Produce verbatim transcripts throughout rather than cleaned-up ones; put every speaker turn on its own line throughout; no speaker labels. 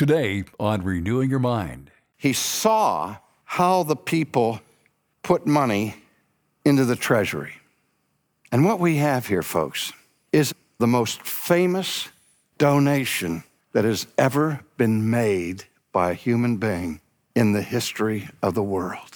Today on Renewing Your Mind.
He saw how the people put money into the treasury. And what we have here, folks, is the most famous donation that has ever been made by a human being in the history of the world.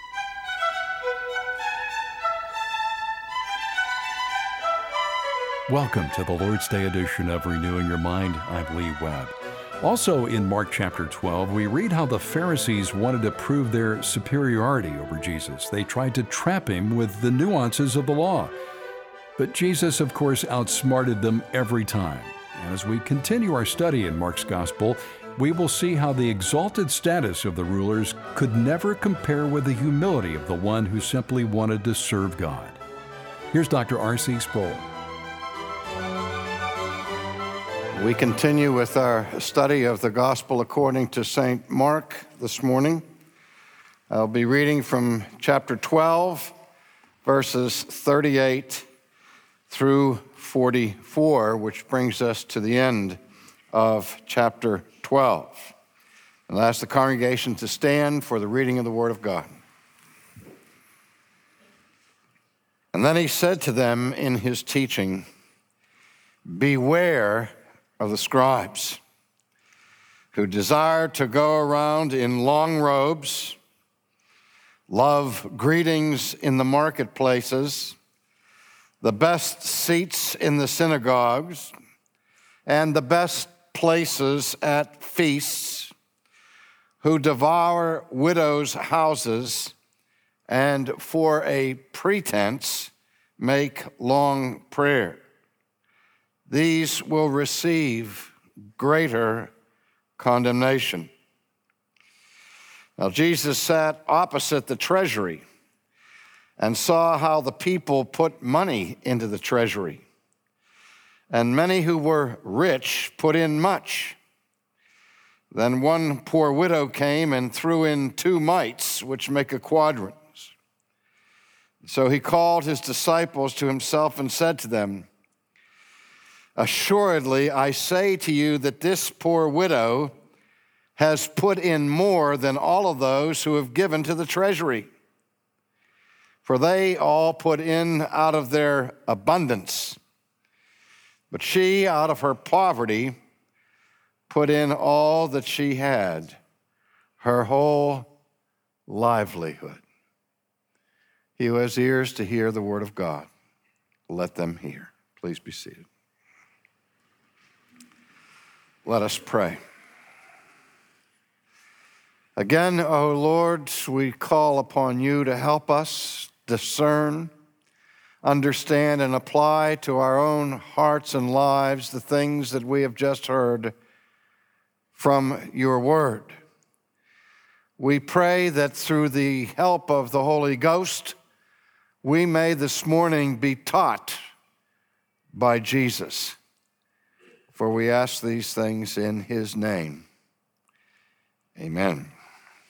Welcome to the Lord's Day edition of Renewing Your Mind. I'm Lee Webb. Also in Mark chapter twelve, we read how the Pharisees wanted to prove their superiority over Jesus. They tried to trap him with the nuances of the law. But Jesus, of course, outsmarted them every time. And as we continue our study in Mark's Gospel, we will see how the exalted status of the rulers could never compare with the humility of the one who simply wanted to serve God. Here's Doctor R C Sproul.
We continue with our study of the Gospel according to Saint Mark this morning. I'll be reading from chapter twelve, verses thirty-eight through forty-four, which brings us to the end of chapter twelve. And I'll ask the congregation to stand for the reading of the Word of God. And then he said to them in his teaching, "Beware of the scribes who desire to go around in long robes, love greetings in the marketplaces, the best seats in the synagogues, and the best places at feasts, who devour widows' houses, and for a pretense make long prayer. These will receive greater condemnation." Now Jesus sat opposite the treasury and saw how the people put money into the treasury. And many who were rich put in much. Then one poor widow came and threw in two mites, which make a quadrant. So he called his disciples to himself and said to them, "Assuredly, I say to you that this poor widow has put in more than all of those who have given to the treasury. For they all put in out of their abundance, but she, out of her poverty, put in all that she had, her whole livelihood." He who has ears to hear the word of God, let them hear. Please be seated. Let us pray. Again, O Lord, we call upon you to help us discern, understand, and apply to our own hearts and lives the things that we have just heard from your word. We pray that through the help of the Holy Ghost, we may this morning be taught by Jesus. For we ask these things in his name. Amen.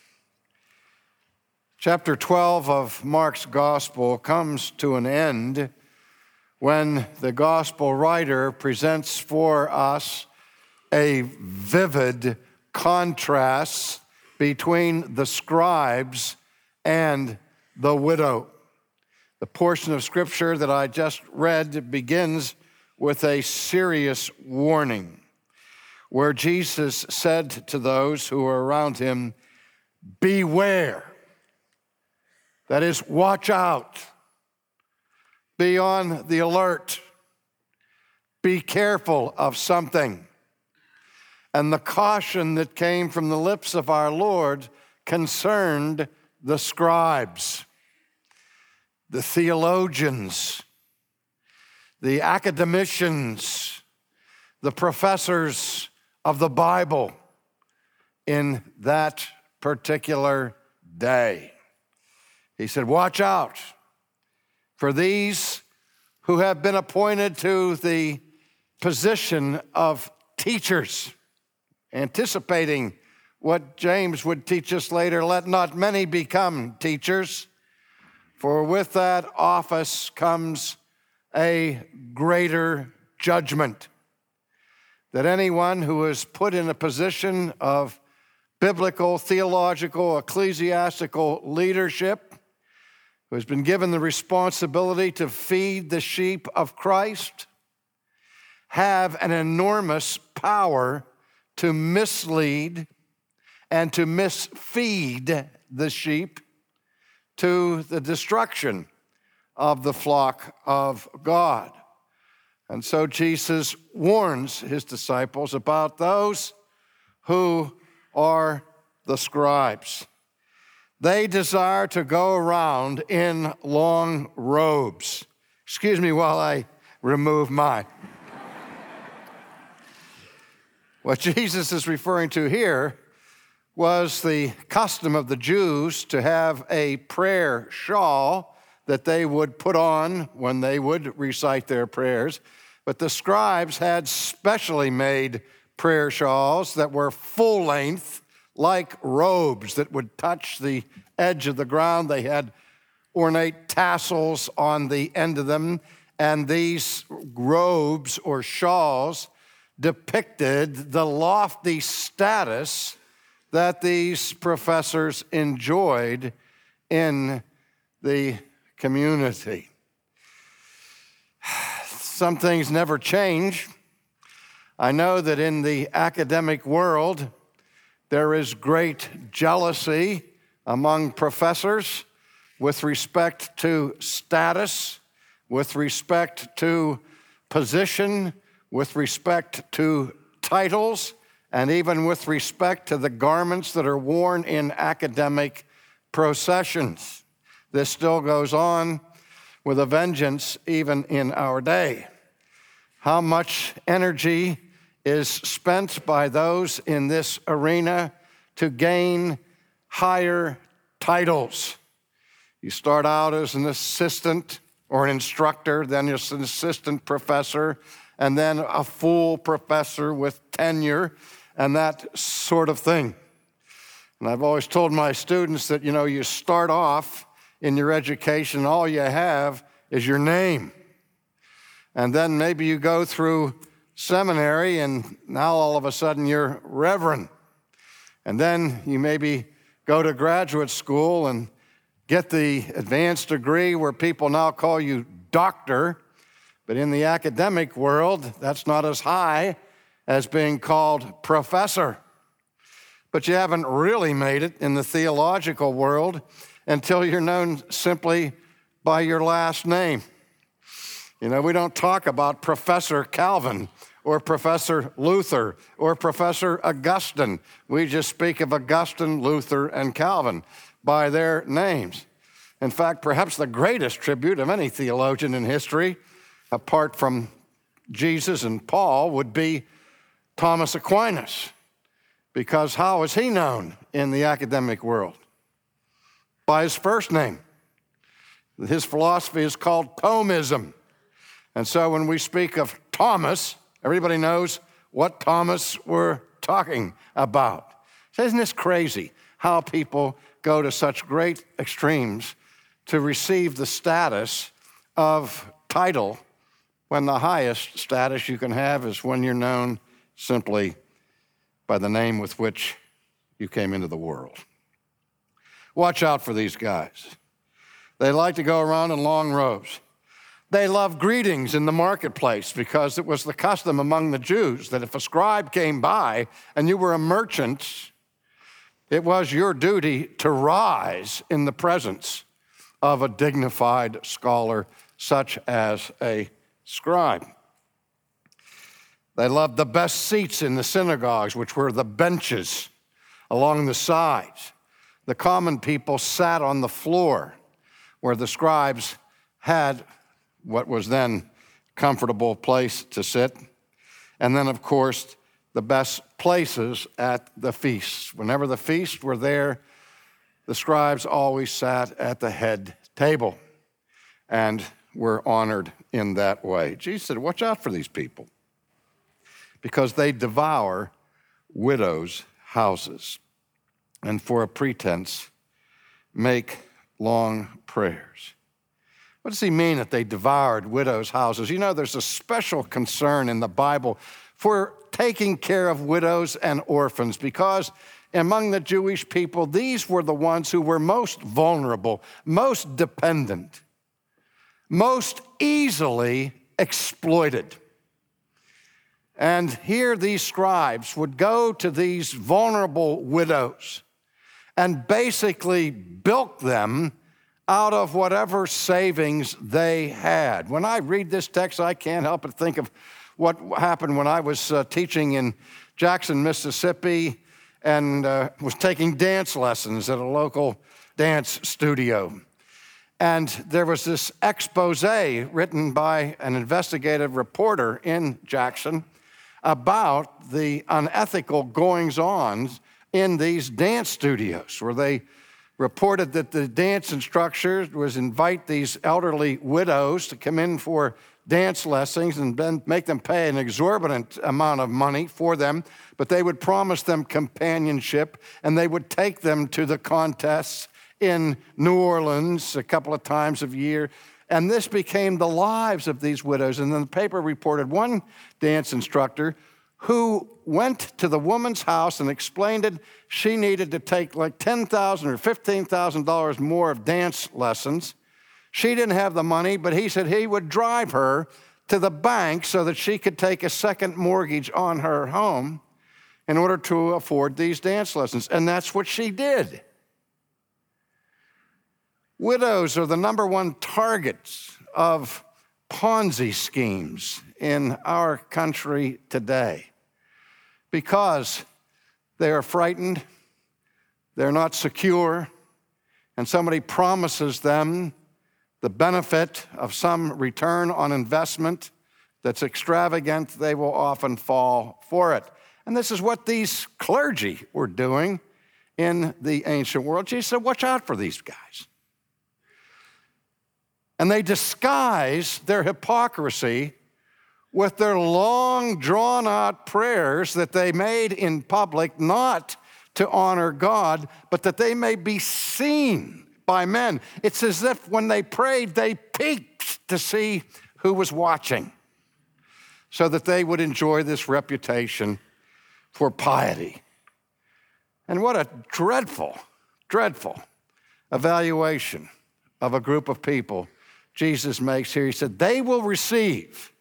Chapter twelve of Mark's Gospel comes to an end when the Gospel writer presents for us a vivid contrast between the scribes and the widow. The portion of Scripture that I just read begins with a serious warning, where Jesus said to those who were around him, "Beware." That is, watch out. Be on the alert. Be careful of something. And the caution that came from the lips of our Lord concerned the scribes, the theologians, the academicians, the professors of the Bible in that particular day. He said, watch out for these who have been appointed to the position of teachers, anticipating what James would teach us later, let not many become teachers, for with that office comes a greater judgment. that anyone who is put in a position of biblical, theological, ecclesiastical leadership, who has been given the responsibility to feed the sheep of Christ, have an enormous power to mislead and to misfeed the sheep to the destruction of the flock of God. And so Jesus warns his disciples about those who are the scribes. They desire to go around in long robes. Excuse me while I remove mine. What Jesus is referring to here was the custom of the Jews to have a prayer shawl that they would put on when they would recite their prayers. But the scribes had specially made prayer shawls that were full length, like robes that would touch the edge of the ground. They had ornate tassels on the end of them, and these robes or shawls depicted the lofty status that these professors enjoyed in the community. Some things never change. I know that in the academic world, there is great jealousy among professors with respect to status, with respect to position, with respect to titles, and even with respect to the garments that are worn in academic processions. This still goes on with a vengeance even in our day. How much energy is spent by those in this arena to gain higher titles? You start out as an assistant or an instructor, then you're an assistant professor, and then a full professor with tenure, and that sort of thing. And I've always told my students that, you know, you start off in your education, all you have is your name. And then maybe you go through seminary, and now all of a sudden you're reverend. And then you maybe go to graduate school and get the advanced degree where people now call you doctor. But in the academic world, that's not as high as being called professor. But you haven't really made it in the theological world until you're known simply by your last name. You know, we don't talk about Professor Calvin or Professor Luther or Professor Augustine. We just speak of Augustine, Luther, and Calvin by their names. In fact, perhaps the greatest tribute of any theologian in history, apart from Jesus and Paul, would be Thomas Aquinas. Because how is he known in the academic world? By his first name. His philosophy is called Thomism. And so when we speak of Thomas, everybody knows what Thomas we're talking about. So isn't this crazy how people go to such great extremes to receive the status of title when the highest status you can have is when you're known simply by the name with which you came into the world? Watch out for these guys. They like to go around in long robes. They love greetings in the marketplace because it was the custom among the Jews that if a scribe came by and you were a merchant, it was your duty to rise in the presence of a dignified scholar such as a scribe. They loved the best seats in the synagogues, which were the benches along the sides. The common people sat on the floor where the scribes had what was then comfortable place to sit. And then, of course, the best places at the feasts. Whenever the feasts were there, the scribes always sat at the head table and were honored in that way. Jesus said, watch out for these people because they devour widows' houses and for a pretense make long prayers. What does he mean that they devoured widows' houses? You know, there's a special concern in the Bible for taking care of widows and orphans, because among the Jewish people, these were the ones who were most vulnerable, most dependent, most easily exploited. And here these scribes would go to these vulnerable widows and basically bilk them out of whatever savings they had. When I read this text, I can't help but think of what happened when I was uh, teaching in Jackson, Mississippi, and uh, was taking dance lessons at a local dance studio. And there was this expose written by an investigative reporter in Jackson about the unethical goings-on in these dance studios, where they reported that the dance instructor was invite these elderly widows to come in for dance lessons and then make them pay an exorbitant amount of money for them, but they would promise them companionship, and they would take them to the contests in New Orleans a couple of times a year. And this became the lives of these widows. And then the paper reported one dance instructor who went to the woman's house and explained it. She needed to take like ten thousand dollars or fifteen thousand dollars more of dance lessons. She didn't have the money, but he said he would drive her to the bank so that she could take a second mortgage on her home in order to afford these dance lessons. And that's what she did. Widows are the number one targets of Ponzi schemes in our country today because they are frightened, they're not secure, and somebody promises them the benefit of some return on investment that's extravagant. They will often fall for it. And this is what these clergy were doing in the ancient world. Jesus said, watch out for these guys. And they disguise their hypocrisy with their long, drawn-out prayers that they made in public, not to honor God, but that they may be seen by men. It's as if when they prayed, they peeked to see who was watching, so that they would enjoy this reputation for piety. And what a dreadful, dreadful evaluation of a group of people Jesus makes here. He said, they will receive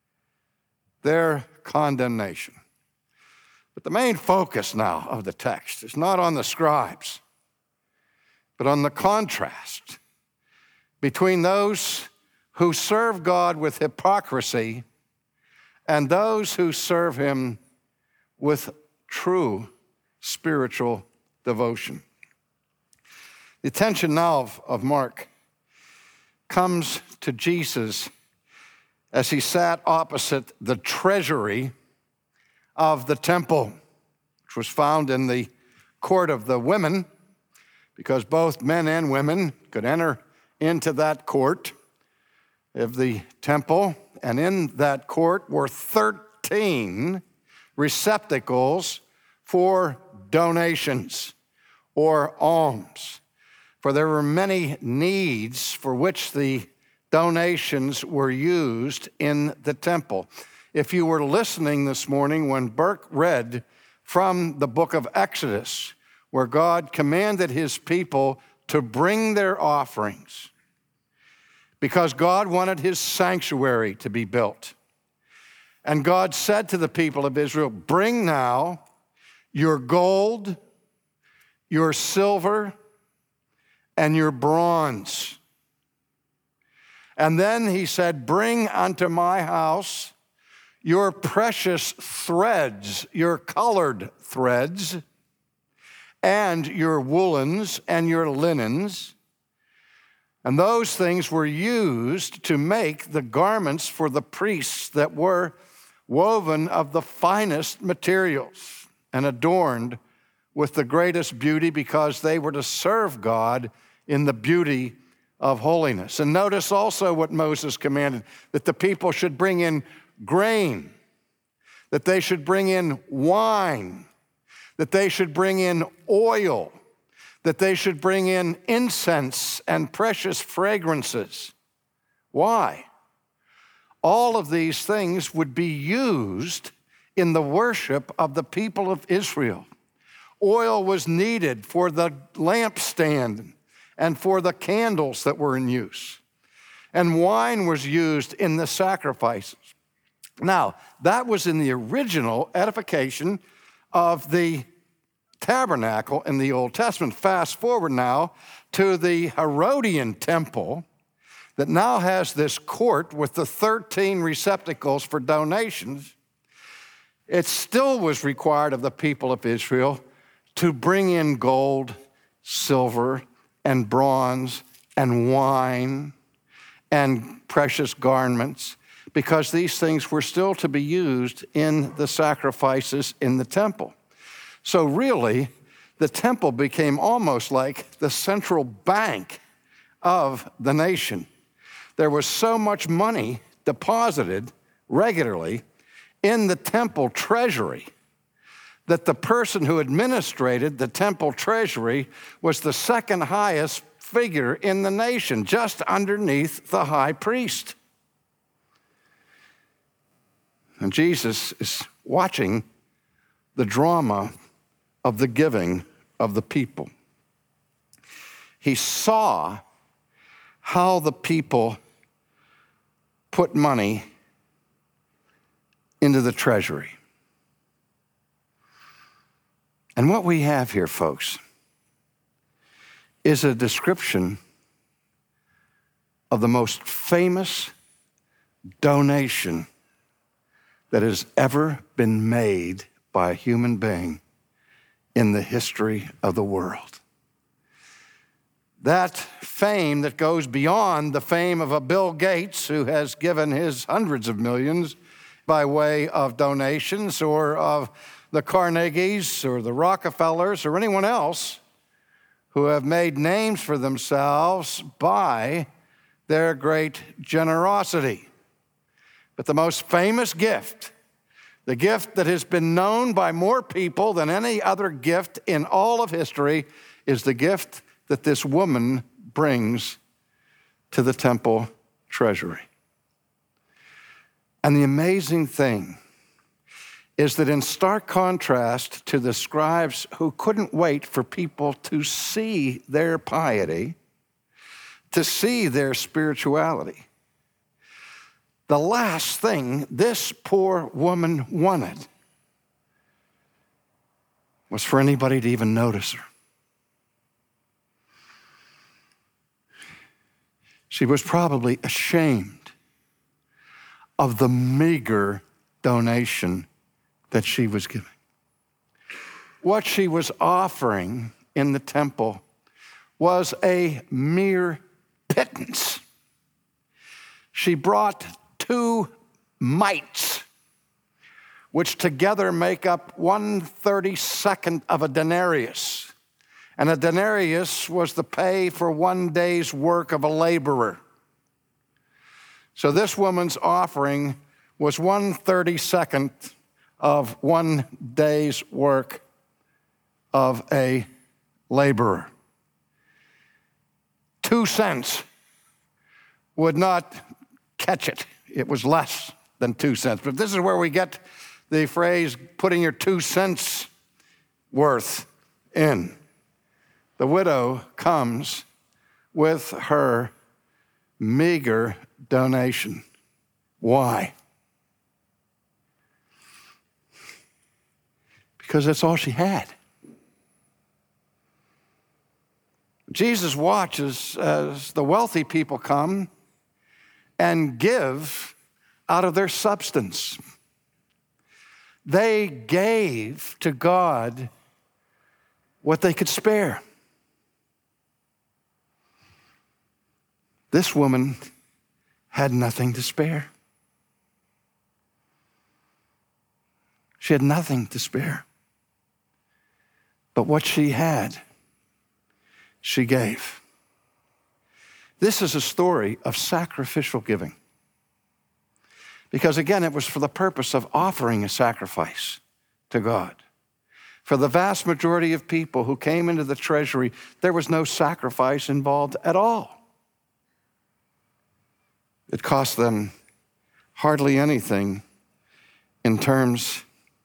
their condemnation. But the main focus now of the text is not on the scribes, but on the contrast between those who serve God with hypocrisy and those who serve him with true spiritual devotion. The attention now of, of Mark comes to Jesus as he sat opposite the treasury of the temple, which was found in the court of the women, because both men and women could enter into that court of the temple. And in that court were thirteen receptacles for donations or alms. For there were many needs for which the donations were used in the temple. If you were listening this morning when Burke read from the book of Exodus, where God commanded his people to bring their offerings because God wanted his sanctuary to be built. And God said to the people of Israel, bring now your gold, your silver, and your bronze. And then he said, bring unto my house your precious threads, your colored threads, and your woolens and your linens. And those things were used to make the garments for the priests that were woven of the finest materials and adorned with the greatest beauty, because they were to serve God in the beauty of holiness. And notice also what Moses commanded, that the people should bring in grain, that they should bring in wine, that they should bring in oil, that they should bring in incense and precious fragrances. Why? All of these things would be used in the worship of the people of Israel. Oil was needed for the lampstand and for the candles that were in use. And wine was used in the sacrifices. Now, that was in the original edification of the tabernacle in the Old Testament. Fast forward now to the Herodian temple that now has this court with the thirteen receptacles for donations. It still was required of the people of Israel to bring in gold, silver, and bronze, and wine, and precious garments, because these things were still to be used in the sacrifices in the temple. So really, the temple became almost like the central bank of the nation. There was so much money deposited regularly in the temple treasury that the person who administrated the temple treasury was the second highest figure in the nation, just underneath the high priest. And Jesus is watching the drama of the giving of the people. He saw how the people put money into the treasury. And what we have here, folks, is a description of the most famous donation that has ever been made by a human being in the history of the world. That fame that goes beyond the fame of a Bill Gates, who has given his hundreds of millions by way of donations, or of the Carnegies or the Rockefellers or anyone else who have made names for themselves by their great generosity. But the most famous gift, the gift that has been known by more people than any other gift in all of history, is the gift that this woman brings to the temple treasury. And the amazing thing is that in stark contrast to the scribes who couldn't wait for people to see their piety, to see their spirituality, the last thing this poor woman wanted was for anybody to even notice her. She was probably ashamed of the meager donation that she was giving. What she was offering in the temple was a mere pittance. She brought two mites, which together make up one thirty-second of a denarius. And a denarius was the pay for one day's work of a laborer. So this woman's offering was one thirty-second of one day's work of a laborer. Two cents would not catch it. It was less than two cents. But this is where we get the phrase, putting your two cents worth in. The widow comes with her meager donation. Why? Because that's all she had. Jesus watches as the wealthy people come and give out of their substance. They gave to God what they could spare. This woman had nothing to spare. She had nothing to spare. But what she had, she gave. This is a story of sacrificial giving. Because again, it was for the purpose of offering a sacrifice to God. For the vast majority of people who came into the treasury, there was no sacrifice involved at all. It cost them hardly anything in terms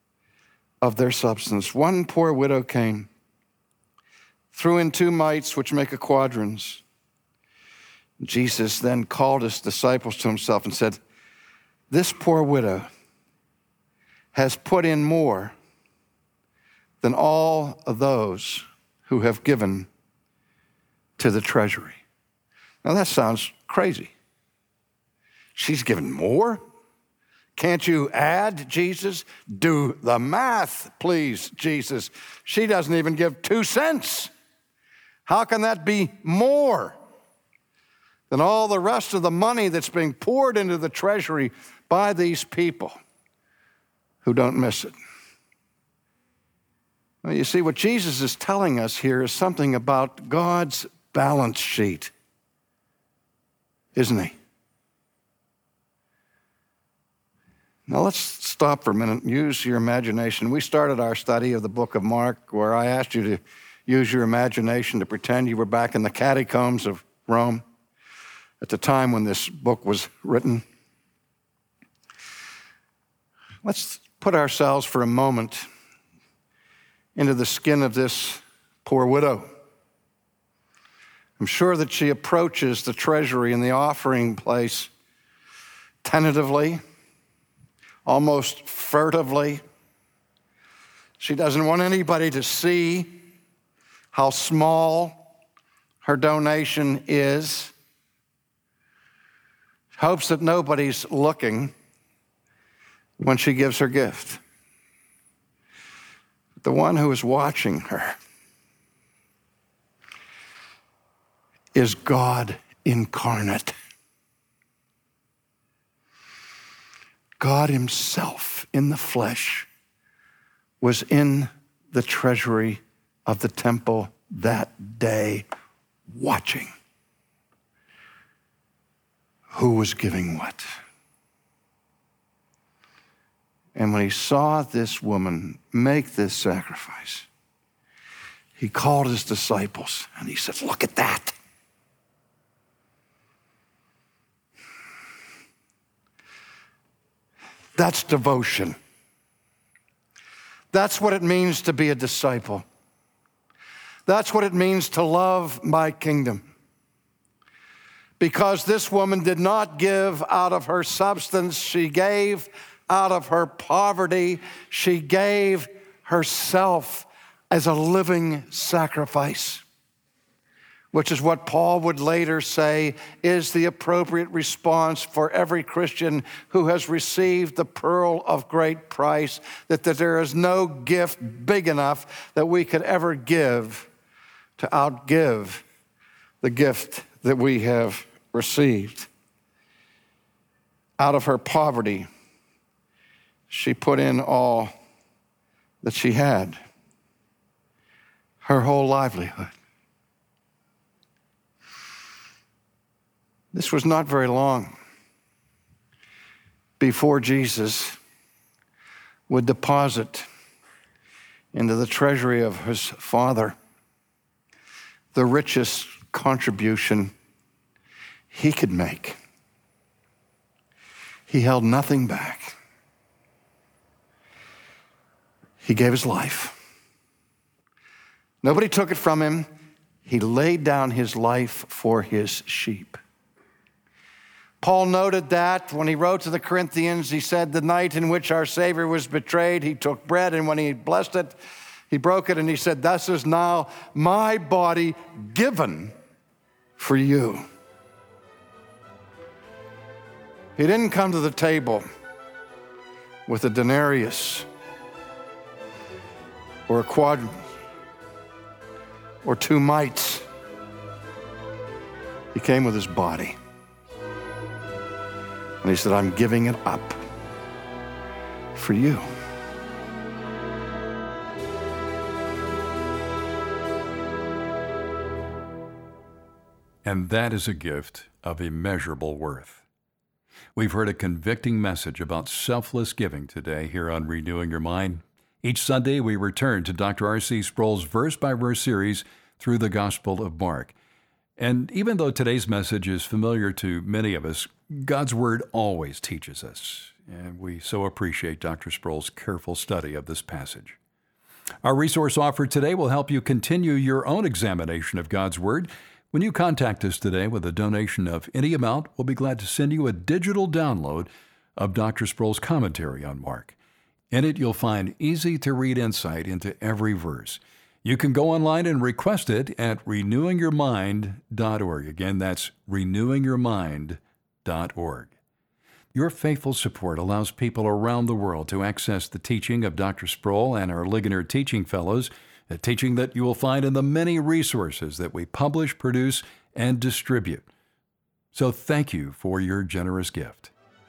of their substance. One poor widow came, threw in two mites, which make a quadrans. Jesus then called his disciples to himself and said, this poor widow has put in more than all of those who have given to the treasury. Now that sounds crazy. She's given more? Can't you add, Jesus? Do the math, please, Jesus. She doesn't even give two cents. How can that be more than all the rest of the money that's being poured into the treasury by these people who don't miss it? Well, you see, what Jesus is telling us here is something about God's balance sheet, isn't he? Now let's stop for a minute and use your imagination. We started our study of the book of Mark where I asked you to use your imagination to pretend you were back in the catacombs of Rome at the time when this book was written. Let's put ourselves for a moment into the skin of this poor widow. I'm sure that she approaches the treasury and the offering place tentatively, almost furtively. She doesn't want anybody to see how small her donation is. Hopes that nobody's looking when she gives her gift. The one who is watching her is God incarnate. God himself in the flesh was in the treasury of the temple that day, watching who was giving what. And when he saw this woman make this sacrifice, he called his disciples and he said, look at that. That's devotion. That's what it means to be a disciple. That's what it means to love my kingdom. Because this woman did not give out of her substance, she gave out of her poverty. She gave herself as a living sacrifice, which is what Paul would later say is the appropriate response for every Christian who has received the pearl of great price, that, that there is no gift big enough that we could ever give to outgive the gift that we have received. Out of her poverty, she put in all that she had, her whole livelihood. This was not very long before Jesus would deposit into the treasury of his Father the richest contribution he could make. He held nothing back. He gave his life. Nobody took it from him. He laid down his life for his sheep. Paul noted that when he wrote to the Corinthians, he said, the night in which our Savior was betrayed, he took bread, and when he blessed it, he broke it, and he said, this is now my body given for you. He didn't come to the table with a denarius or a quadrant or two mites. He came with his body. And he said, I'm giving it up for you.
And that is a gift of immeasurable worth. We've heard a convicting message about selfless giving today here on Renewing Your Mind. Each Sunday, we return to Doctor R C Sproul's verse-by-verse series through the Gospel of Mark. And even though today's message is familiar to many of us, God's Word always teaches us. and we so appreciate Doctor Sproul's careful study of this passage. Our resource offer today will help you continue your own examination of God's Word. When you contact us today with a donation of any amount, we'll be glad to send you a digital download of Doctor Sproul's commentary on Mark. In it, you'll find easy-to-read insight into every verse. You can go online and request it at renewing your mind dot org. Again, that's renewing your mind dot org. Your faithful support allows people around the world to access the teaching of Doctor Sproul and our Ligonier Teaching Fellows, a teaching that you will find in the many resources that we publish, produce, and distribute. So thank you for your generous gift.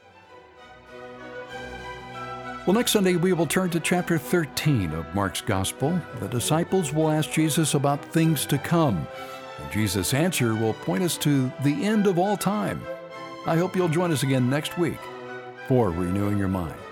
Well, next Sunday we will turn to chapter thirteen of Mark's Gospel. The disciples will ask Jesus about things to come, and Jesus' answer will point us to the end of all time. I hope you'll join us again next week for Renewing Your Mind.